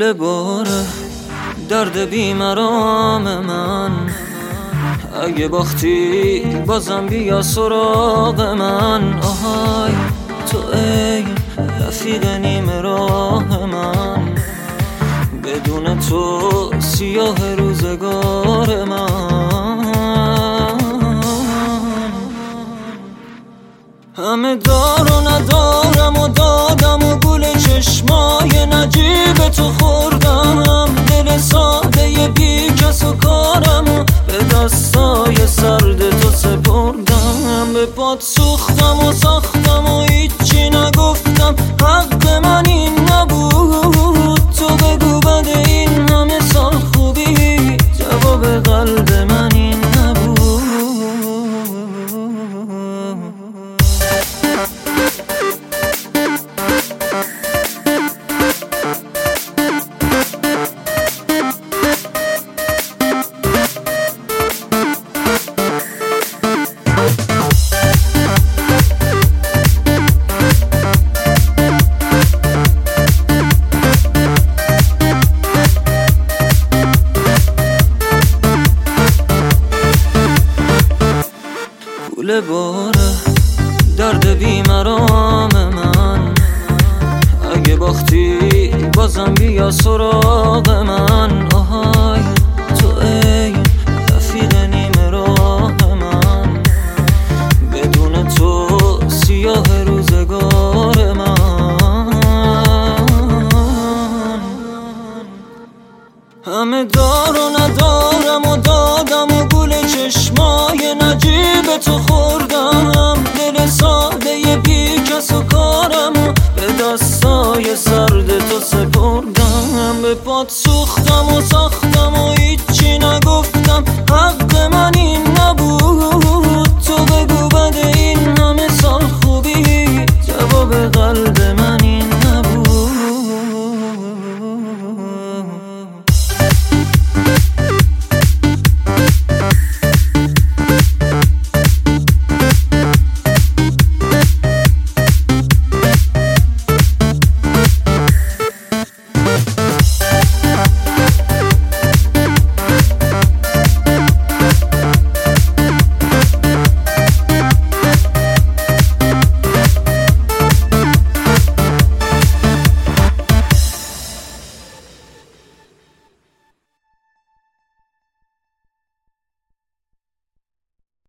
کوله باره درد بیمرام من، اگه باختی بازم بیا سراغ من. آهای تو ای رفیق نیم راه من، بدون تو سیاه روزگار من. همه دار و ندارم و دادم و گل چشمای نجیب تو خوردم، دل ساده بی کس و کارم و به دستای سرد تو سپردم. به پات سوختم و ساختم و هیچی نگفتم، حق من این نبود. تو بگو بعد این همه سال خوبی، جواب قلب من این نبود. کوله باره درد بیمرام من، اگه باختی بازم بیا سراغ من. آهای تو ای رفیق نیم راه من، بدون تو سیاه روزگار من. همه دار و ندارم و دادم و گل چشمای نجیب تو خوردم، دل ساده بی کس و کارم و به دستای سرد تو سپردم. به پات